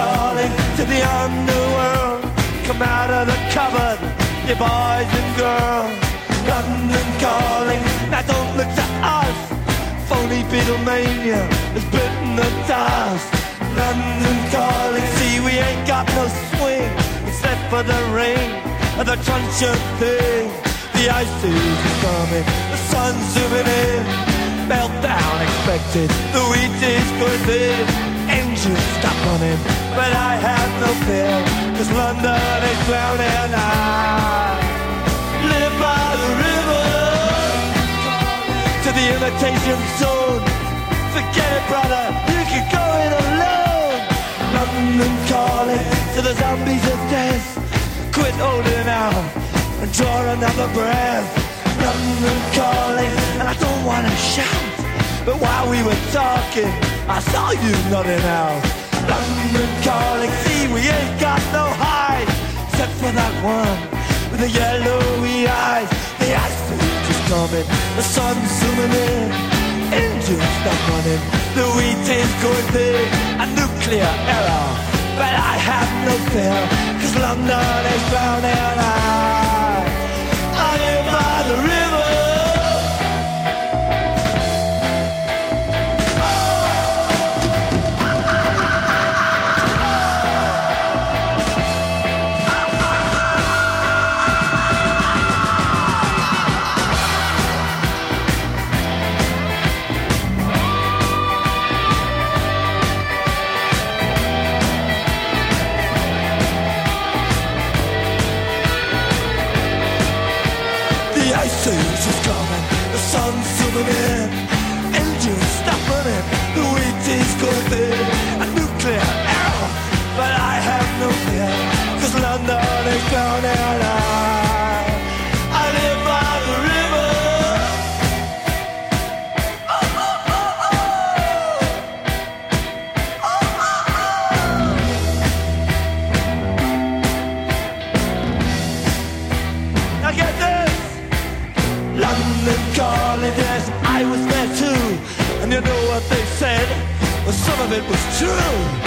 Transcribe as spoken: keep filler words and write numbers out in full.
calling to the underworld. Come out of the cupboard, you boys and girls. London calling, now don't look to us. Phony Beatlemania has bitten the dust. London calling, see we ain't got no swing except for the ring of the truncheon thing. The ice age is coming, the sun's zooming in. Meltdown expected, the wheat is good in. Engines stop running, but I have no fear, cause London is drowning and I live by the river. To the imitation zone, forget it brother, you can go it alone. London calling to the zombies of death. Quit holding out and draw another breath. London calling, and I don't wanna shout, but while we were talking, I saw you nodding out. London calling, see we ain't got no hide, except for that one with the yellowy eyes. The ice age is coming, the sun's zooming in. Engines stop running, the wheat is going big. A nuclear error, but I have no fear, cause London is drowning and I, I live by the river. The ice age is coming, the sun's zooming in. Engines stop running, the wheat is going big. A nuclear error, but I have no fear, cause London is drowning and I, I live by the river. Oh, oh, oh, oh. Oh, oh, oh. Now get this. London calling, yes, I was there too. And you know what they said? Well, some of it was true.